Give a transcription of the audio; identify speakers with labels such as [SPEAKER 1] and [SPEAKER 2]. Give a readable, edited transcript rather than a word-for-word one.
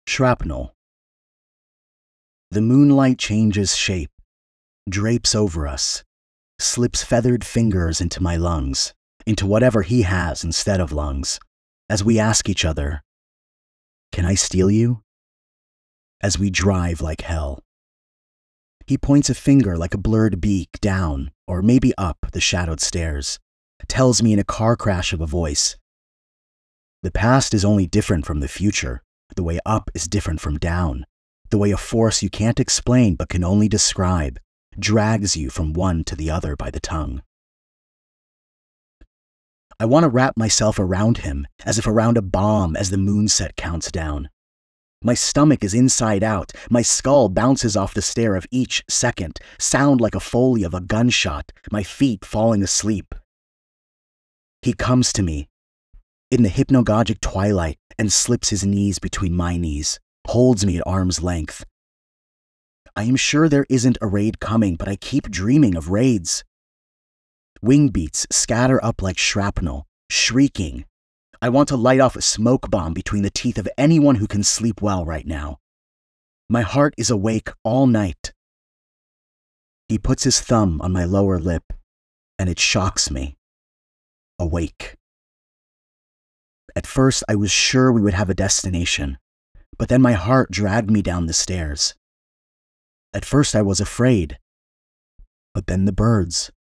[SPEAKER 1] Shrapnel. The moonlight changes shape, drapes over us, slips feathered fingers into my lungs, into whatever he has instead of lungs, as we ask each other, "Can I steal you?" As we drive like hell. He points a finger like a blurred beak down, or maybe up the shadowed stairs, tells me in a car crash of a voice, "The past is only different from the future. The way up is different from down. The way a force you can't explain but can only describe drags you from one to the other by the tongue." I want to wrap myself around him, as if around a bomb as the moonset counts down. My stomach is inside out, my skull bounces off the stair of each second, sound like a foley of a gunshot, my feet falling asleep. He comes to me, in the hypnagogic twilight, and slips his knees between my knees, holds me at arm's length. I am sure there isn't a raid coming, but I keep dreaming of raids. Wing beats scatter up like shrapnel, shrieking. I want to light off a smoke bomb between the teeth of anyone who can sleep well right now. My heart is awake all night. He puts his thumb on my lower lip, and it shocks me. Awake. At first, I was sure we would have a destination, but then my heart dragged me down the stairs. At first, I was afraid, but then the birds.